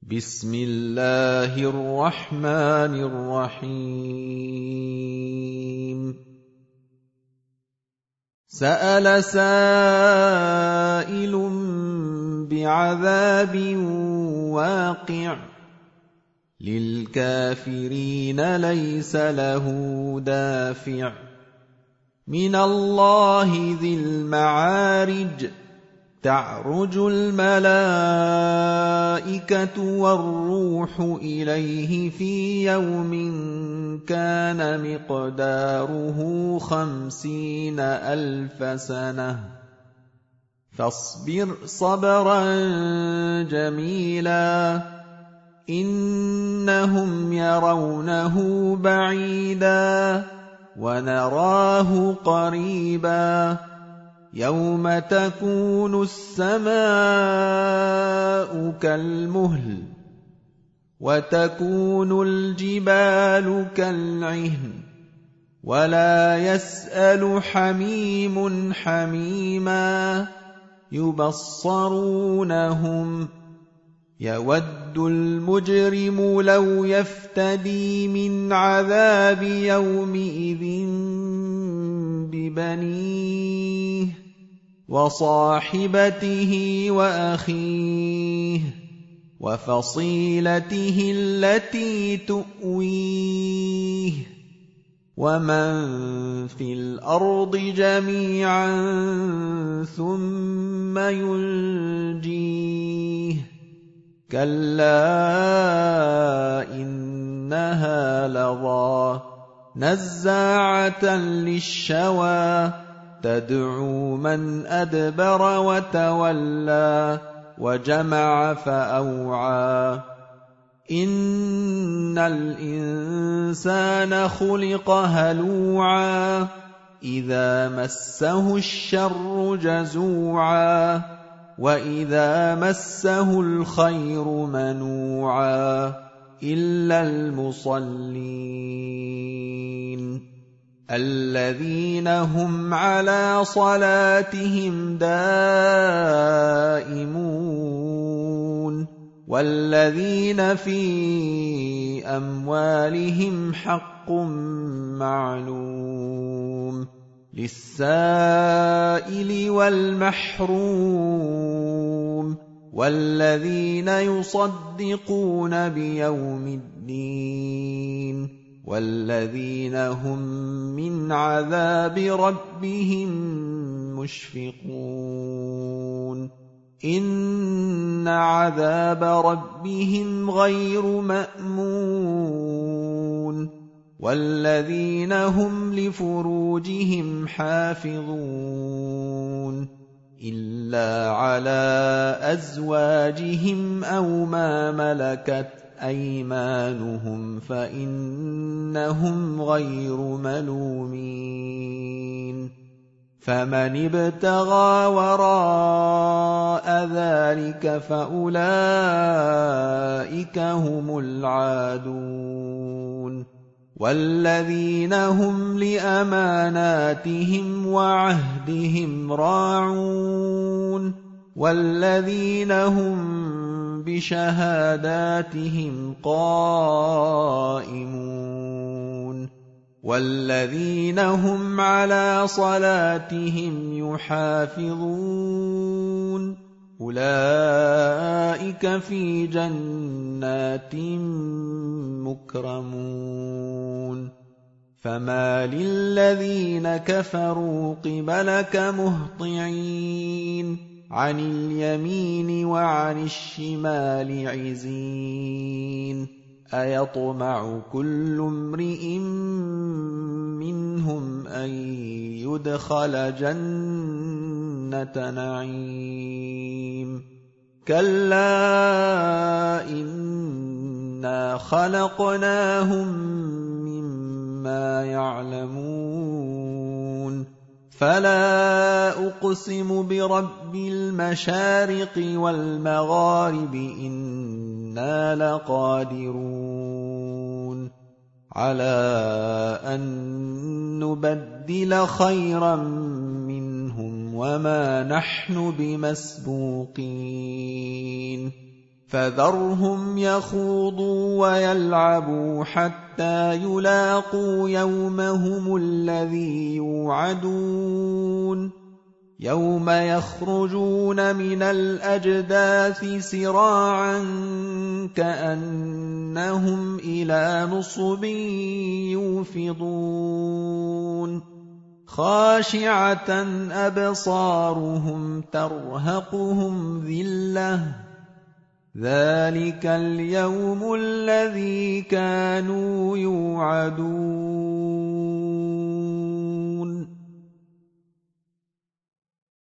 بسم الله الرحمن الرحيم سأل سائل بعذاب واقع للكافرين ليس له دافع من الله ذي المعارج تعرج الملائكة والروح إليه في يوم كان مقداره 50,000 سنة فاصبر صبرا جميلا إنهم يرونه بعيدا ونراه قريبا يوم تكون السماء كالمهل وتكون الجبال كالعهن ولا يسأل حميم حميما يبصرونهم يود المجرم لو يفتدي من عذاب يومئذ ببنيه وصاحبته وأخيه وفصيلته التي تؤويه ومن في الأرض جميعا ثم ينجيه كلا إنها لظى نزاعة للشوى تدعو من أدبر وتولى وجمع فأوعى إن الإنسان خلق هلوعا إذا مسه الشر جزوعا وإذا مسه الخير منوعا إلا المصلين الذين هم على صلاتهم دائمون والذين في أموالهم حق معلوم للسائل والمحروم والذين يصدقون بيوم الدين والذين هم من عذاب ربهم مشفقون إن عذاب ربهم غير مأمون والذين هم لفروجهم حافظون إلا على أزواجهم أو ما ملكت أيمانهم فإنهم غير ملومين فمن ابتغى وراء ذلك فأولئك هم العادون والذين هم لأماناتهم وعهدهم راعون والذين هم بشهاداتهم قائمون والذين هم على صلاتهم يحافظون أولئك في جنات مكرمون فما للذين كفروا قبلك مهطعين عن اليمين وعن الشمال عزين أيطمع كل امرئ منهم أن يدخل جنة نعيم كلا إنا خلقناهم مما يعلمون فلا أقسم برب المشارق والمغارب إنا لقادرون على أن نبدل خيرا منهم وما نحن بمسبوقين فذرهم يخوضوا ويلعبوا حتى يلاقوا يومهم الذي يوعدون يوم يخرجون من الأجداث سراعا كأنهم إلى نصب يوفضون خاشعة أبصارهم ترهقهم ذلة ذلك اليوم الذي كانوا يوعدون